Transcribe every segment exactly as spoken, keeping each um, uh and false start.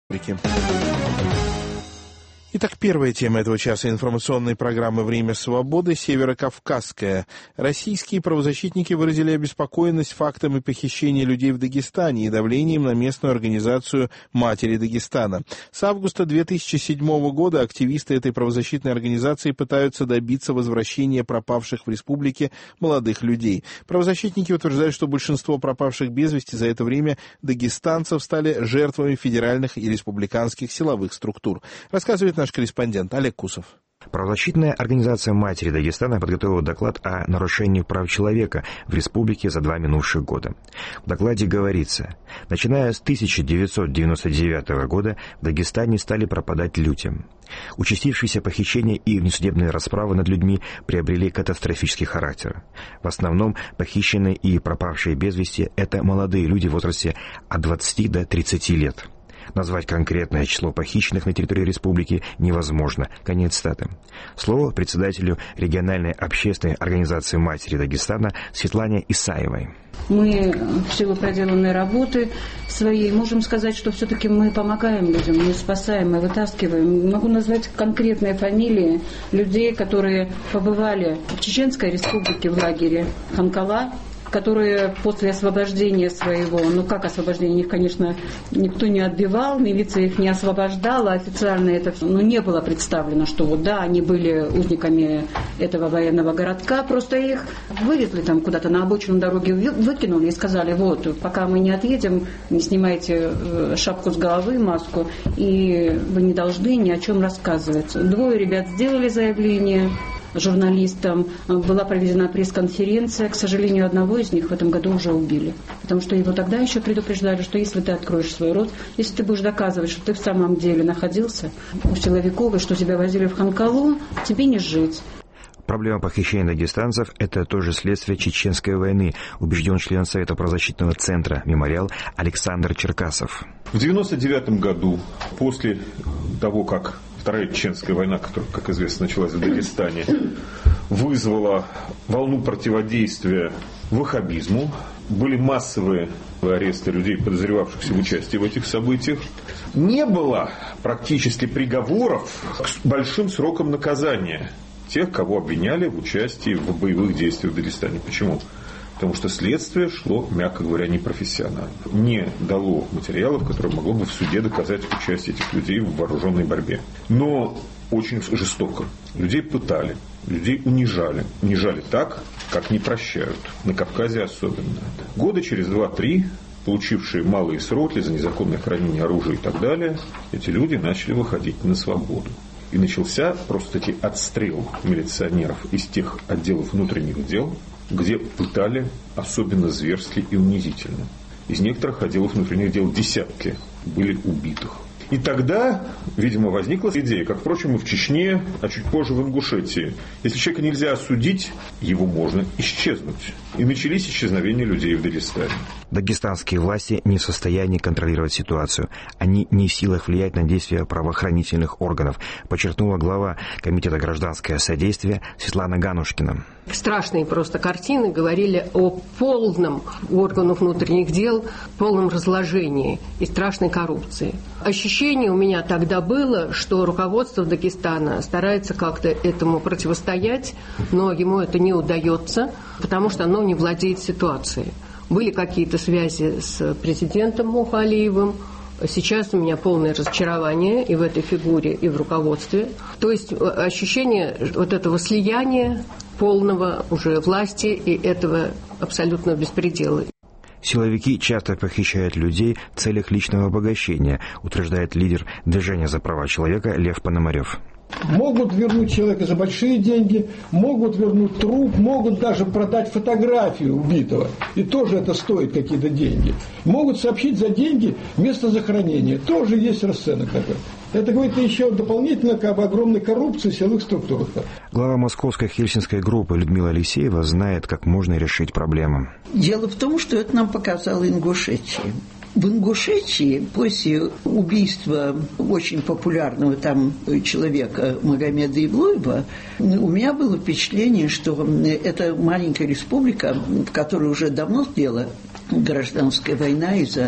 Итак, первая тема этого часа информационной программы «Время свободы» — Северокавказская. Российские правозащитники выразили обеспокоенность фактами похищения людей в Дагестане и давлением на местную организацию «Матери Дагестана». С августа две тысячи седьмого года активисты этой правозащитной организации пытаются добиться возвращения пропавших в республике молодых людей. Правозащитники утверждают, что большинство пропавших без вести за это время дагестанцев стали жертвами федеральных и республиканских силовых структур. Рассказывает наш корреспондент Олег Кусов. Правозащитная организация «Матери Дагестана» подготовила доклад о нарушении прав человека в республике за два минувших года. В докладе говорится, начиная с тысяча девятьсот девяносто девятого года в Дагестане стали пропадать люди. Участившиеся похищения и внесудебные расправы над людьми приобрели катастрофический характер. В основном похищенные и пропавшие без вести – это молодые люди в возрасте от двадцати до тридцати лет. Назвать конкретное число похищенных на территории республики невозможно. Конец цитаты. Слово председателю региональной общественной организации «Матери Дагестана» Светлане Исаевой. Мы в силу проделанной работы своей можем сказать, что все-таки мы помогаем людям, мы спасаем, мы вытаскиваем. Могу назвать конкретные фамилии людей, которые побывали в Чеченской республике в лагере Ханкала, которые после освобождения своего, ну как освобождение, их, конечно, никто не отбивал, милиция их не освобождала, официально это ну, не было представлено, что вот да, они были узниками этого военного городка, просто их вывезли там куда-то на обочину дороги, выкинули и сказали, вот, пока мы не отъедем, не снимайте шапку с головы, маску, и вы не должны ни о чем рассказывать. Двое ребят сделали заявление журналистам, была проведена пресс-конференция. К сожалению, одного из них в этом году уже убили. Потому что его тогда еще предупреждали, что если ты откроешь свой рот, если ты будешь доказывать, что ты в самом деле находился у силовиков и что тебя возили в Ханкалу, тебе не жить. Проблема похищения дагестанцев – это тоже следствие Чеченской войны, убежден член Совета правозащитного центра «Мемориал» Александр Черкасов. В девяносто девятом году, после того, как Вторая Чеченская война, которая, как известно, началась в Дагестане, вызвала волну противодействия ваххабизму. Были массовые аресты людей, подозревавшихся в участии в этих событиях. Не было практически приговоров к большим срокам наказания тех, кого обвиняли в участии в боевых действиях в Дагестане. Почему? Потому что следствие шло, мягко говоря, непрофессионально. Не дало материалов, которые могло бы в суде доказать участие этих людей в вооруженной борьбе. Но очень жестоко. Людей пытали, людей унижали. Унижали так, как не прощают. На Кавказе особенно. Года через два-три, получившие малые сроки за незаконное хранение оружия и так далее, эти люди начали выходить на свободу. И начался просто-таки отстрел милиционеров из тех отделов внутренних дел, где пытали особенно зверски и унизительно. Из некоторых отделов внутренних дел десятки были убитых. И тогда, видимо, возникла идея, как, впрочем, и в Чечне, а чуть позже в Ингушетии. Если человека нельзя осудить, его можно исчезнуть. И начались исчезновения людей в Дагестане. Дагестанские власти не в состоянии контролировать ситуацию. Они не в силах влиять на действия правоохранительных органов, подчеркнула глава Комитета гражданское содействие Светлана Ганушкина. Страшные просто картины говорили о полном органах внутренних дел, полном разложении и страшной коррупции. Ощущение у меня тогда было, что руководство Дагестана старается как-то этому противостоять, но ему это не удается, потому что оно не владеет ситуацией. Были какие-то связи с президентом Мухалиевым. Сейчас у меня полное разочарование и в этой фигуре, и в руководстве. То есть ощущение вот этого слияния полного уже власти и этого абсолютного беспредела. Силовики часто похищают людей в целях личного обогащения, утверждает лидер движения за права человека Лев Пономарев. Могут вернуть человека за большие деньги, могут вернуть труп, могут даже продать фотографию убитого. И тоже это стоит какие-то деньги. Могут сообщить за деньги место захоронения. Тоже есть расценок такой. Это говорит еще дополнительно об огромной коррупции в силовых структурах. Глава московской хельсинской группы Людмила Алексеева знает, как можно решить проблему. Дело в том, что это нам показала Ингушетия. В Ингушетии после убийства очень популярного там человека Магомеда Иблоева у меня было впечатление, что это маленькая республика, в которой уже давно сделала гражданская война из-за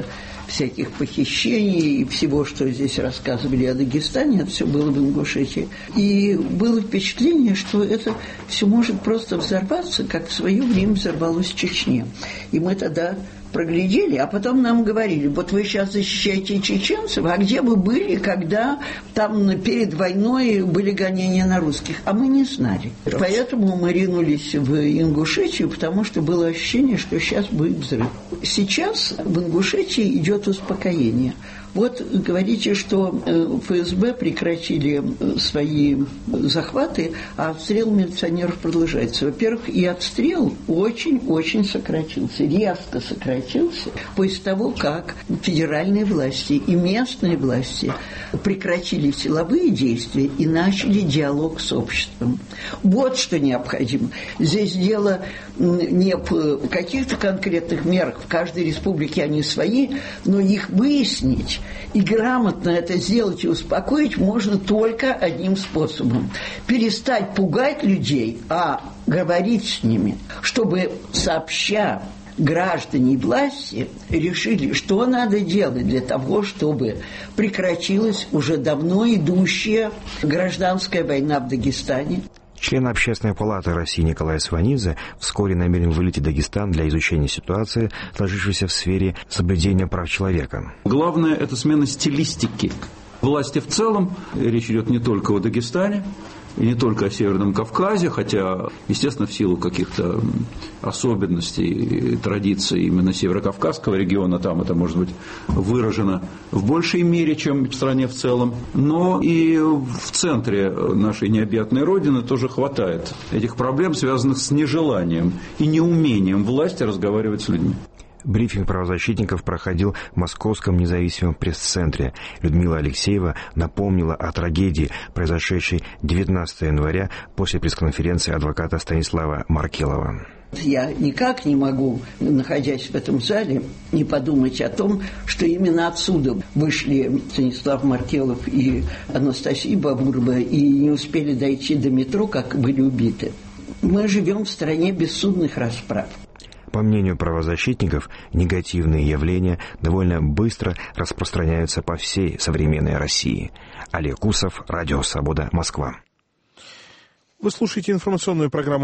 всяких похищений и всего, что здесь рассказывали о Дагестане, это все было в Ингушетии. И было впечатление, что это все может просто взорваться, как в свое время взорвалось в Чечне. И мы тогда проглядели, а потом нам говорили: вот вы сейчас защищаете чеченцев, а где вы были, когда там перед войной были гонения на русских? А мы не знали. Поэтому мы ринулись в Ингушетию, потому что было ощущение, что сейчас будет взрыв. Сейчас в Ингушетии идет успокоение. Вот говорите, что эф эс бэ прекратили свои захваты, а обстрел милиционеров продолжается. Во-первых, и обстрел очень-очень сократился, резко сократился после того, как федеральные власти и местные власти прекратили силовые действия и начали диалог с обществом. Вот что необходимо. Здесь дело не в каких-то конкретных мерах, в каждой республике они свои, но их выяснить и грамотно это сделать и успокоить можно только одним способом. Перестать пугать людей, а говорить с ними, чтобы сообща граждане и власти решили, что надо делать для того, чтобы прекратилась уже давно идущая гражданская война в Дагестане. Член Общественной палаты России Николай Сванидзе вскоре намерен вылететь в Дагестан для изучения ситуации, сложившейся в сфере соблюдения прав человека. Главное – это смена стилистики. Власти в целом, речь идет не только о Дагестане, и не только о Северном Кавказе, хотя, естественно, в силу каких-то особенностей и традиций именно Северокавказского региона, там это может быть выражено в большей мере, чем в стране в целом, но и в центре нашей необъятной Родины тоже хватает этих проблем, связанных с нежеланием и неумением власти разговаривать с людьми. Брифинг правозащитников проходил в Московском независимом пресс-центре. Людмила Алексеева напомнила о трагедии, произошедшей девятнадцатого января после пресс-конференции адвоката Станислава Маркелова. Я никак не могу, находясь в этом зале, не подумать о том, что именно отсюда вышли Станислав Маркелов и Анастасия Бабурова и не успели дойти до метро, как были убиты. Мы живем в стране бессудных расправ. По мнению правозащитников, негативные явления довольно быстро распространяются по всей современной России. Олег Кусов, Радио Свобода, Москва. Вы слушаете информационную программу